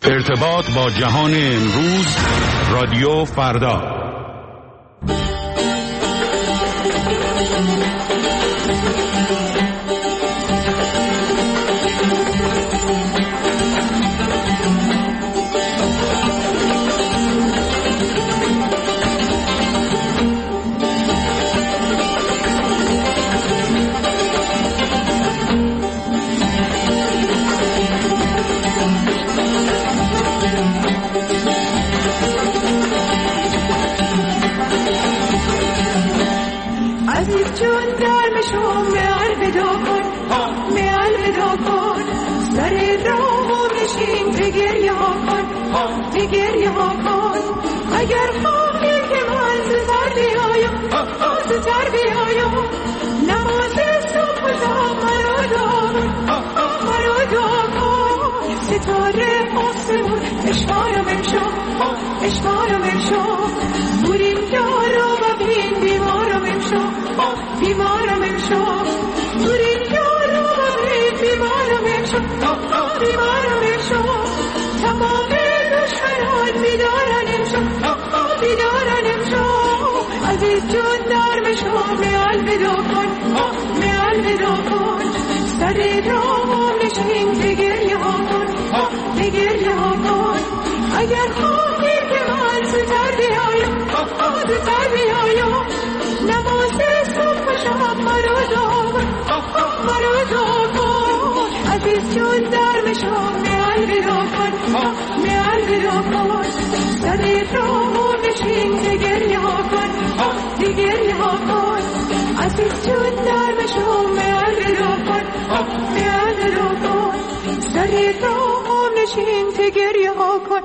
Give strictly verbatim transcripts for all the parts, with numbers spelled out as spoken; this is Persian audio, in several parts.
ارتباط با جهان امروز، رادیو فردا. گریه ها کن اگر خواهی که من زودتر بیایم زودتر بیایم نماز صبح و شام مرا دار مرا دار کن ستاره آسمون اشوارم امشب اشوارم امشب بورین یارا و بین بیمارم امشب بیمارم امشب بورین یارا و بین بیمارم امشب بیمارم امشب تمام بیدارن امشب بیدارن امشب عزیز جون در مشو میال بدا کن میال بدا کن سر راه نشین بگریه ها کن بگریه ها کن اگر خواهی که من زودتر بیایم زودتر بیایم نماز صبح و شب مرا دار مرا دار کن عزیز جون در مشو میال بدا کن میال بدا کن سر راه نشین گریه ها کن گریه ها کن عزیز جون در مشو میال بدا کن میال بدا کن سر راه نشین گریه ها کن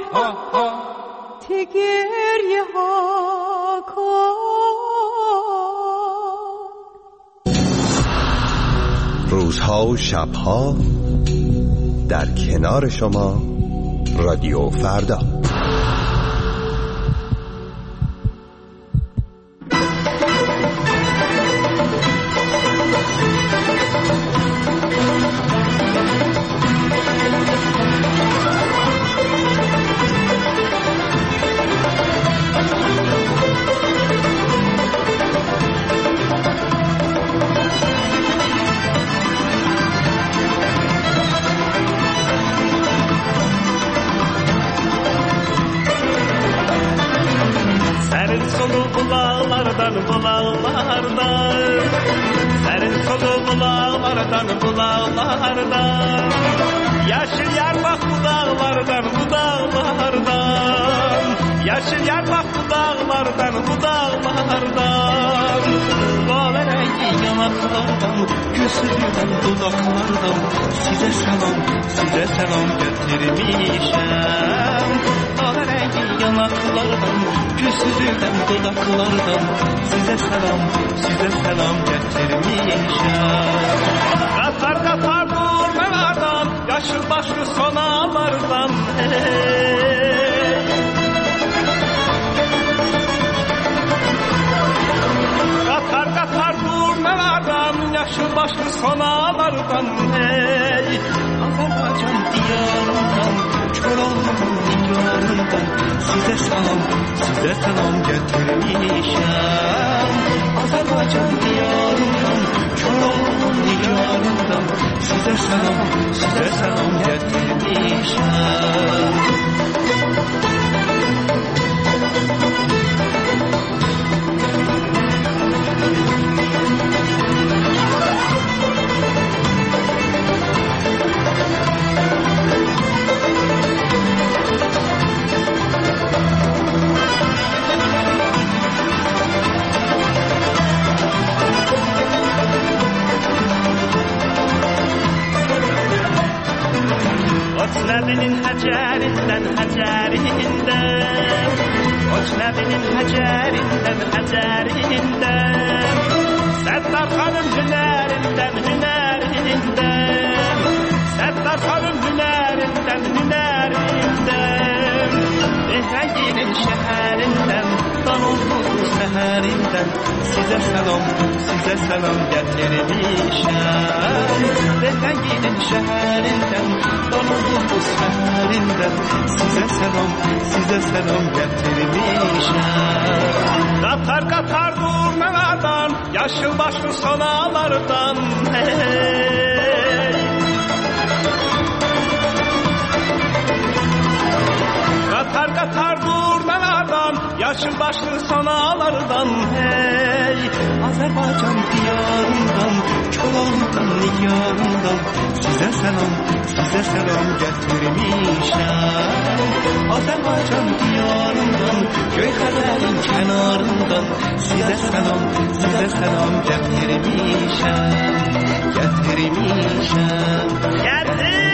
گریه ها کن. روزها و شبها در کنار شما رادیو فردا. Size selam, size selam getirmişim. Bedeninin şehrinden, donulmuş şehrinden yarından size selam, size selam getirmişler. Katar katar durnalardan, yaşıl başlı sonalardan hey. Katar katar durnalardan, yaşıl başlı sonalardan hey. Azerbaycan diyarından, Kölan'dan, Nigar'ından size selam, size selam getirmişler. Azerbaycan diyarından, Göyxəbərin kenarından size selam, size selam getirmişler, getirmişler, getirmişler.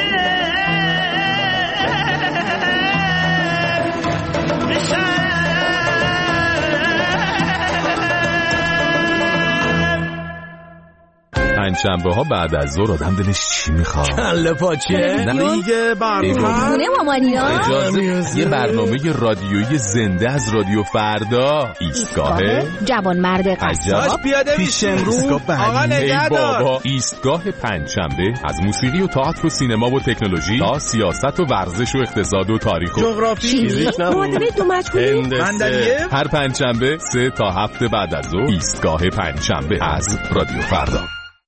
پنجشنبه ها بعد از ظهر آدم دلش چی میخواد؟ کله پاچه دیگه برنامه اجازه یه برنامه رادیویی زنده از رادیو فردا. ایستگاه جوانمرد قصاب پیاده میشه امروز. آقا نگهدار. بابا ایستگاه پنجشنبه از موسیقی و تئاتر و سینما و تکنولوژی تا سیاست و ورزش و اقتصاد و تاریخ و جغرافی معادله دو مجهولی هر پنجشنبه سه تا هفته بعد از ظهر ایستگاه پنجشنبه از رادیو فردا.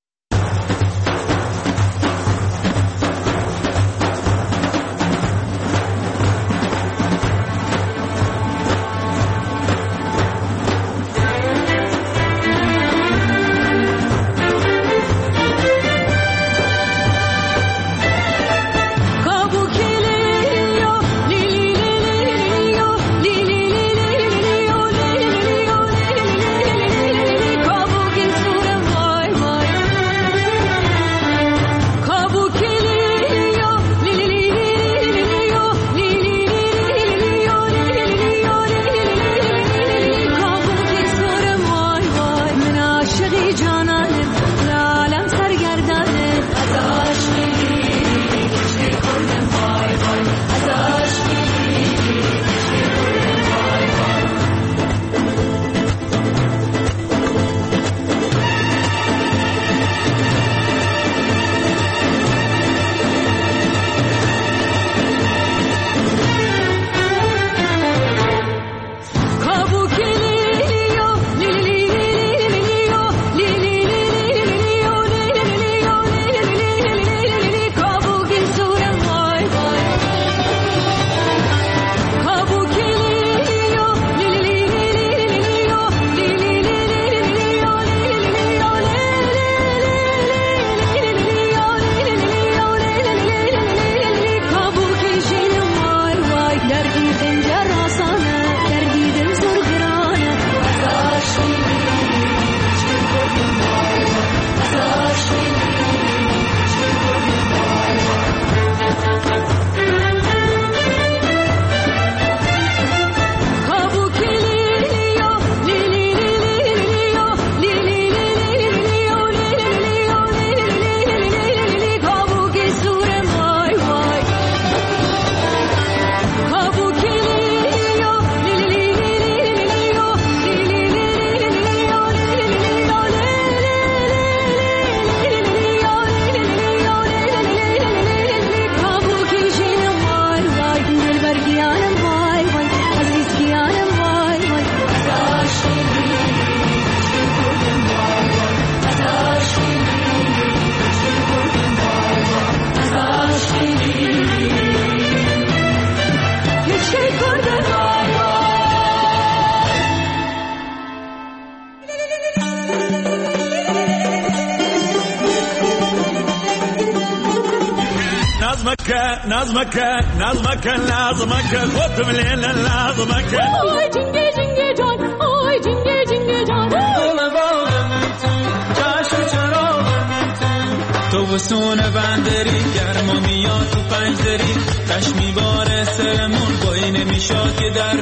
نظمك نظمك لازمك خد من الليل لازمك آی جنگه جنگه جان آی جنگه جنگه جان دل باغم تو جشن چراغم تو تو وسون بندری گرما میاد تو پنجدری تش میباره سرمون بایی نمیشاد که در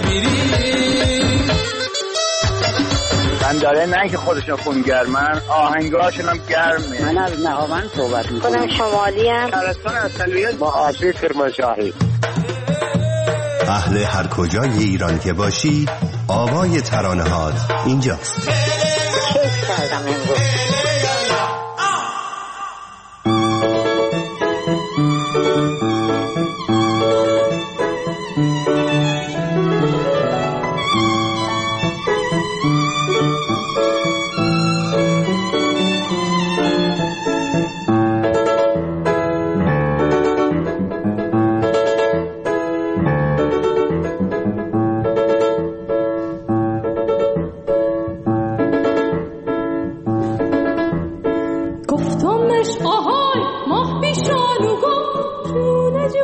بیری من داره نه که خودشون خون گرمن آهنگاشون هم گرمه. من از نهاوند صحبت میکنم. خودم شمالی هم شهرستان اصلیت با آسیب کرمانشاهی. اهل هر کجای ایران که باشی آوای ترانه‌هات اینجاست. کیف کردم امروز.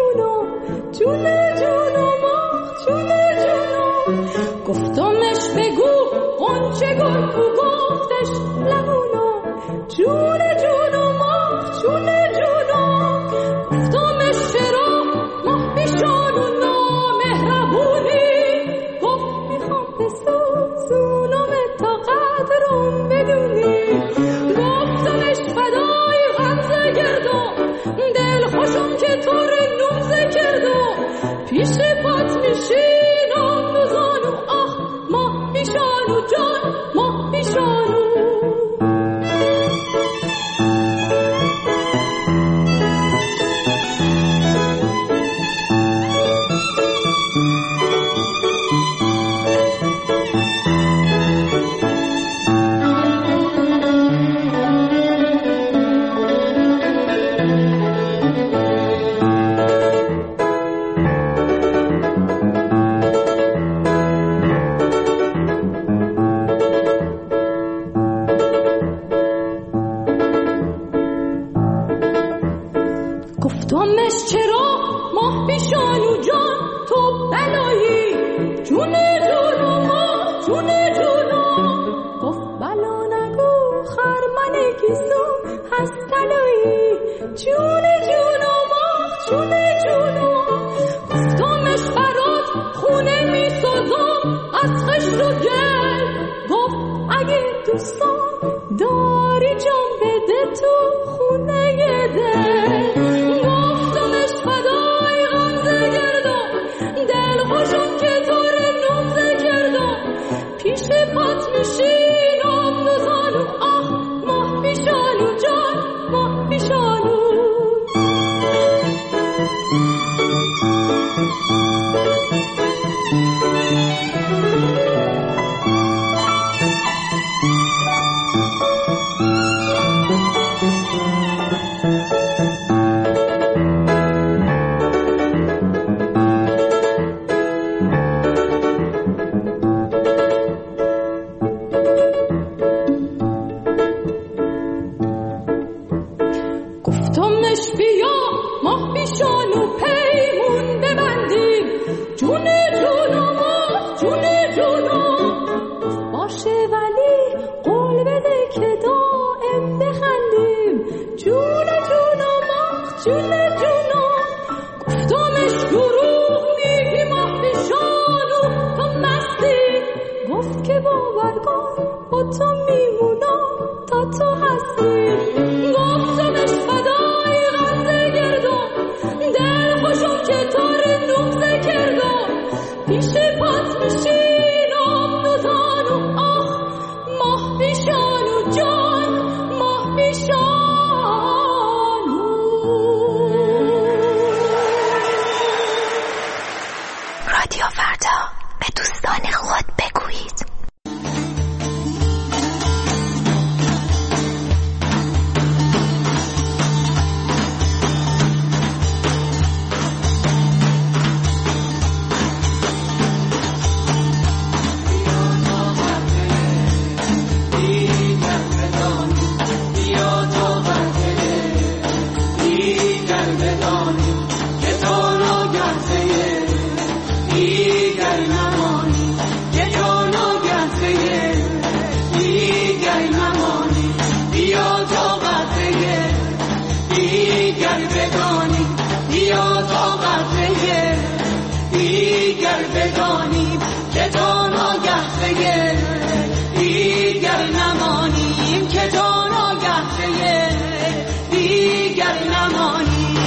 لهونو جونه جونو ما جونه جونو گفتمش بگو قنچه گل کو گفتش لهونو جونه جونو ما جونه جونو گفتمش چرا ما بیشانو نامهربونی گفت میخوام بسوزونم تا قدرم بدونی گفتمش فدای غمزه گردم دل خوشم که طور نوزه کردم پیش پات میشینم دوزانو آه ما بیشانو جان ما بیشانو گفتمش چرا ماه بیشانو جان تو بلایی جونه جونو ما جونه جونو گفت بلا نگو خرمن گیسو هست تلایی جونه جونو ما جونه جونو گفتمش برات خونه میسازم از خشت و گل گفت اگه دوستان داری جان بده تو خونه دل گفتمش فدای غمزه گردم دل خوشم که طور نوزه کردم پیش پات میشینم دوزانو آه ماه بیشانو جان ماه بیشانو گفتمش بیا ماه بیشانو پیمون ببندیم جونه جونو ما جونه جونو باشه ولی قول بده که دائم بخندیم جونه جونو ما جونه جونو گفتمش دروغ میگی ماه بیشانو تو مستی گفت که باور کن با تو میمونم تا تو هستی گفتمش فدای غمزه گردم دل خوشم که طور نوزه کردم پیش پات میشینم دوزانو آه ماه بیشانو جان ماه بیشانو رادیو فردا به دوستان خود بگویید. بدانیم که جان آگهده دیگر نمانیم که جان آگهده دیگر نمانیم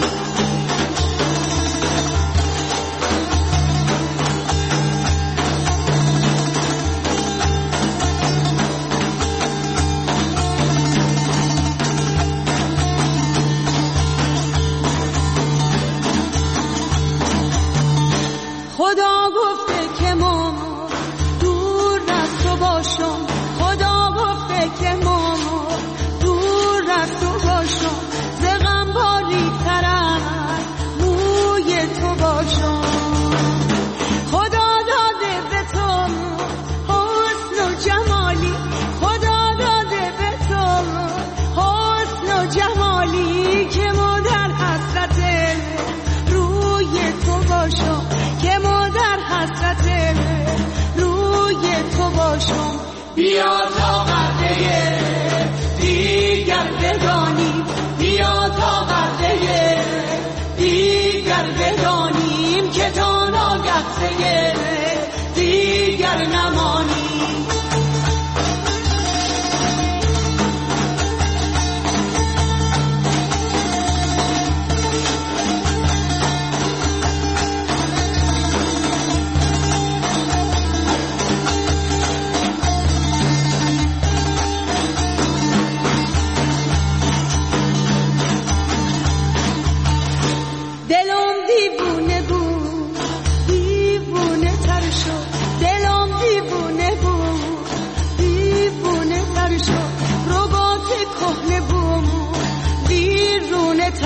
خدا گفته که ما دور از تو باشم خدا گفته که ما دور از تو باشم ز غم باری ترم موی تو باشم خدا داده به تو حسن و جمالی خدا داده به تو حسن و جمالی که ما در حسرت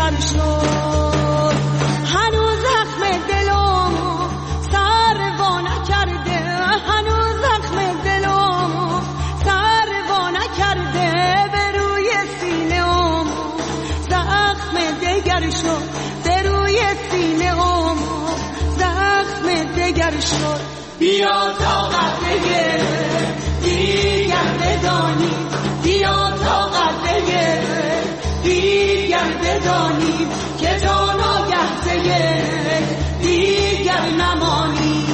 دیگر شد. هنوز زخم دلم سر وا نکرده، هنوز زخم دلم سر وا نکرده، به روی سینه‌ام زخم دیگر شد، به روی سینه‌ام زخم دیگر شد. بیا تا قطعه دیگر بدانیم، بیا تا قطعه دیگر بدانیم که تا ناگه دیگر نمانیم.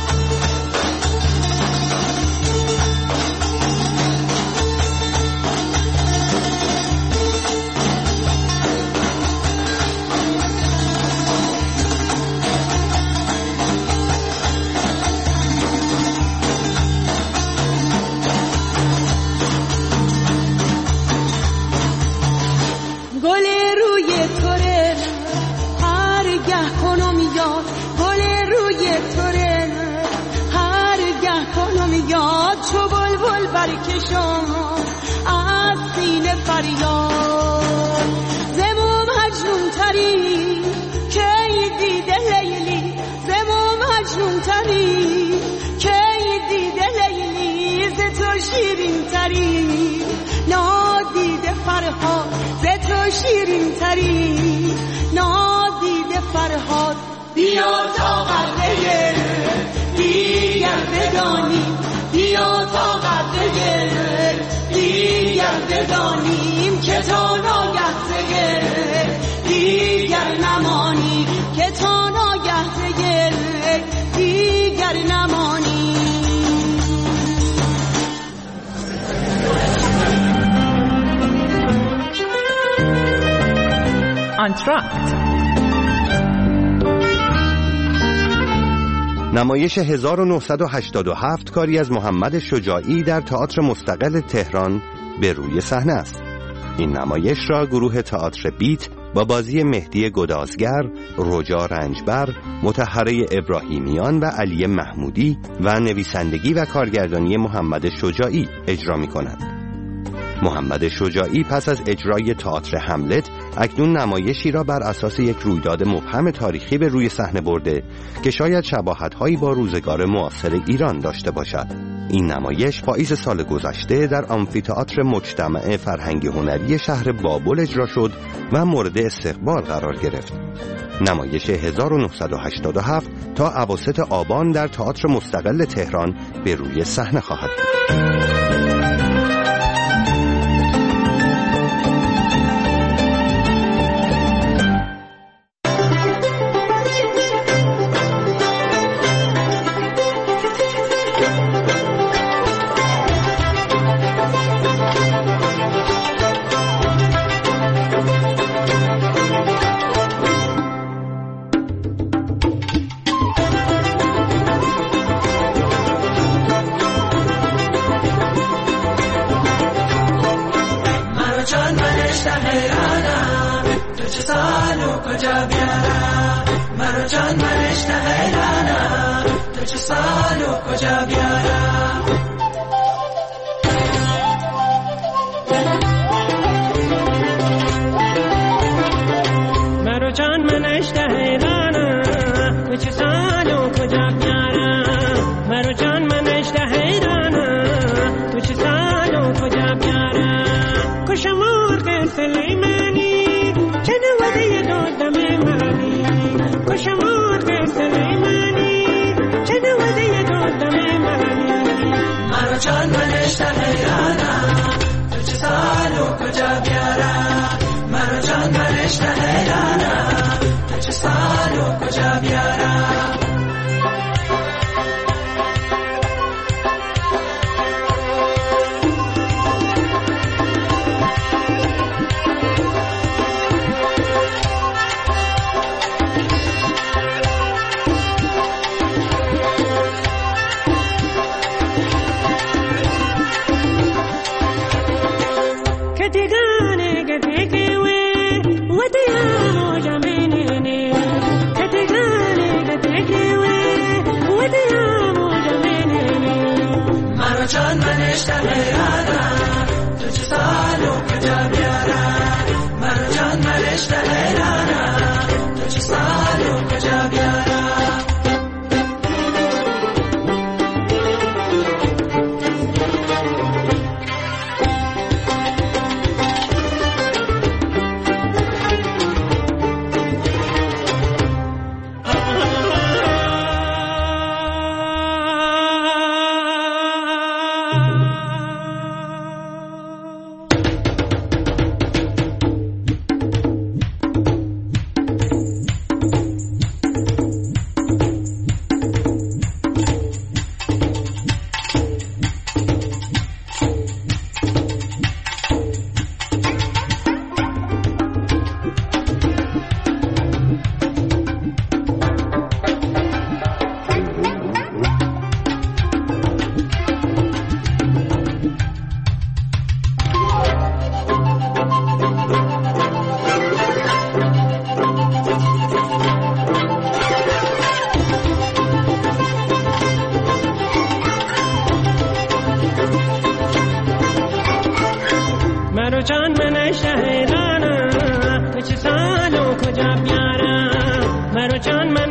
گل روی توره هر گه کنم یاد، گل روی توره هر گه کنم یاد، چو بلبل برکشم از سینه فریاد. زمو مجنون تری کی دیده لیلی، زمو مجنون تری کی دیده لیلی، ز تو شیرین تری نادیده فرهاد، ز تو شیرین تری نادیده فرهاد. بیا تا قطعه دیگر بدانیم، بیا تا قطعه دیگر بدانیم که تا ناگه دیگر نمانیم، که تا ناگه دیگر نمانیم. انتراکت نمایش هزار و نهصد و هشتاد و هفت کاری از محمد شجاعی در تئاتر مستقل تهران به روی صحنه است. این نمایش را گروه تئاتر بیت با بازی مهدی گدازگر، رجا رنجبر، مطهره ابراهیمیان و علی محمودی و نویسندگی و کارگردانی محمد شجاعی اجرا می کند. محمد شجاعی پس از اجرای تئاتر هملت اکنون نمایشی را بر اساس یک رویداد مبهم تاریخی به روی صحنه برده که شاید شباهت‌هایی با روزگار معاصر ایران داشته باشد. این نمایش پاییز سال گذشته در آمفی‌تئاتر مجتمع فرهنگی هنری شهر بابل اجرا شد و مورد استقبال قرار گرفت. نمایش هزار و نهصد و هشتاد و هفت تا اواسط آبان در تئاتر مستقل تهران به روی صحنه خواهد بود. What the hell,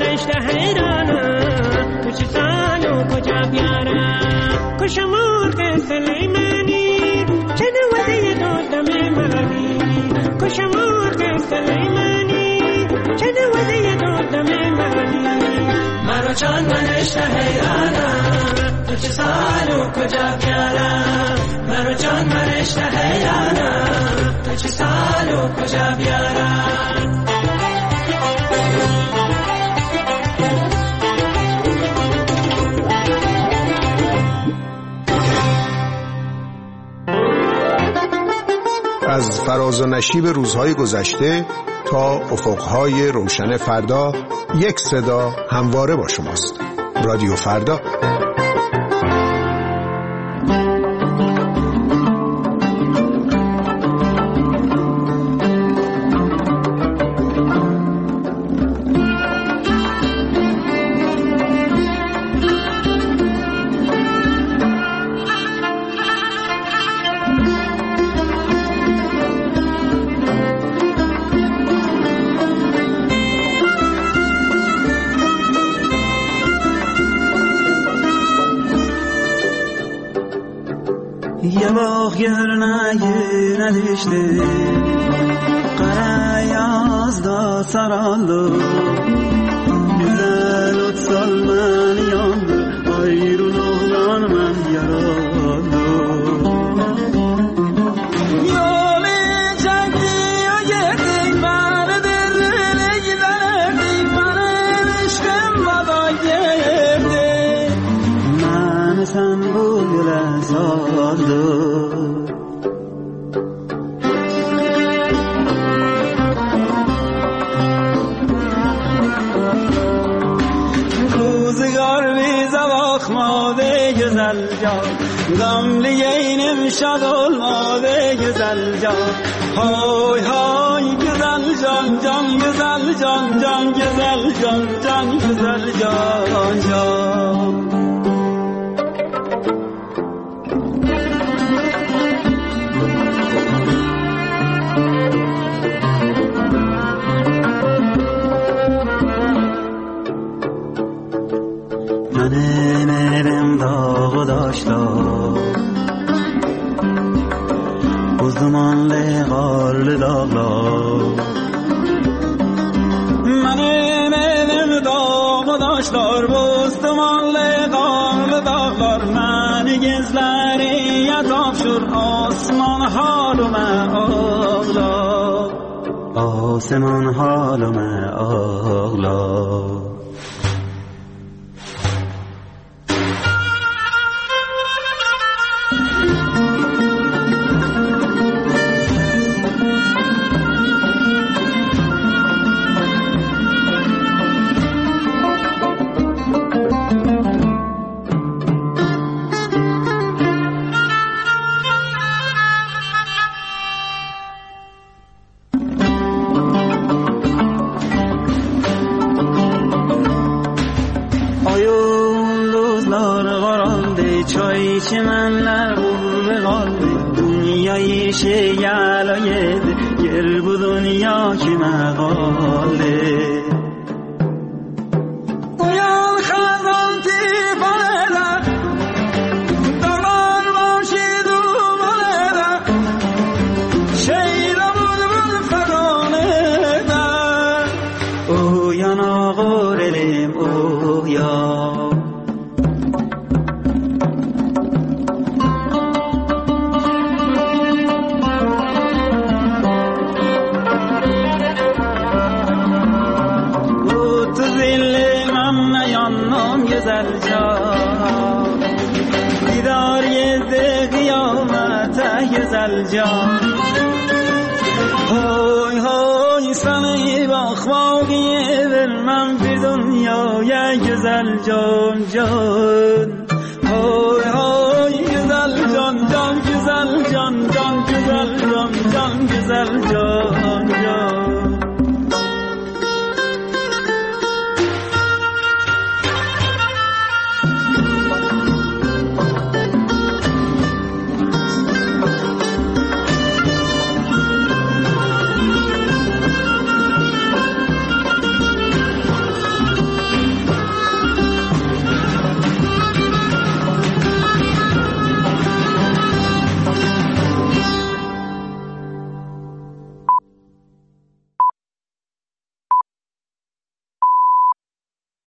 رشته حیرانم تو چه سال و کجا بیارم کشمون قصه لیمانی چه نوده دادم منی کشمون قصه لیمانی چه نوده دادم منی مرا جان من رشته حیرانم تو چه سال و کجا بیارم مرا جان من رشته حیرانم تو چه سال و کجا بیارم از فراز و نشیب روزهای گذشته تا افقهای روشن فردا یک صدا همواره با شماست. رادیو فردا. یه باغ yerine düştü Karayazda saraldı Güzel ot salman yandı Ayrılıktan ben yaralı Yolu çekti o gitti Bana derine giderdi Bana eriştim bana geldi Ben sen bu güle saldı güzel can Gamlı yeğenim şad olmadı güzel can Hay hay güzel can can güzel can can güzel can can güzel can can Benim evim dağı daşlar Uzmanlı karlı dağlar Benim evim dağı daşlar Uzmanlı karlı dağlar Beni gizleriye tapşır Osman halıme ağlar Osman halıme ağlar çimenler vurdu kaldı Dünyayı şey yalaydı Gel bu dünya kime kaldı Uyan kazan tifaneler Dağlar başı dumanlar Şeyle bulbul fedaneler Uyan ağır elim uyan güzel can Didar yezdi kıyamete güzel can Hoy hoy seni bakmak vermem bir dünyaya güzel can can Hoy hoy güzel can can güzel can can güzel can can güzel can